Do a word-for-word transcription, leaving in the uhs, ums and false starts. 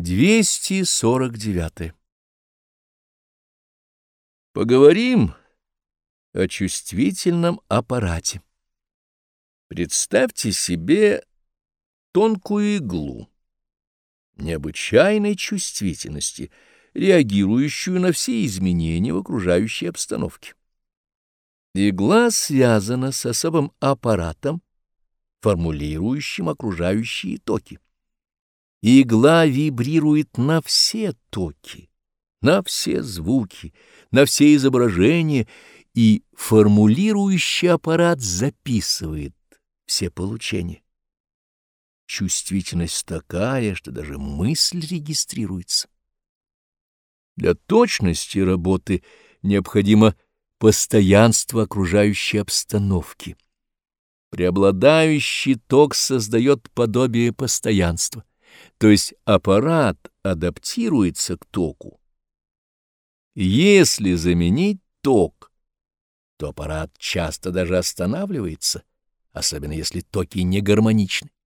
двести сорок девять. Поговорим о чувствительном аппарате. Представьте себе тонкую иглу необычайной чувствительности, реагирующую на все изменения в окружающей обстановке. Игла связана с особым аппаратом, формулирующим окружающие токи. Игла вибрирует на все токи, на все звуки, на все изображения, и формулирующий аппарат записывает все получения. Чувствительность такая, что даже мысль регистрируется. Для точности работы необходимо постоянство окружающей обстановки. Преобладающий ток создает подобие постоянства, то есть аппарат адаптируется к току. Если заменить ток, то аппарат часто даже останавливается, особенно если токи не гармоничны.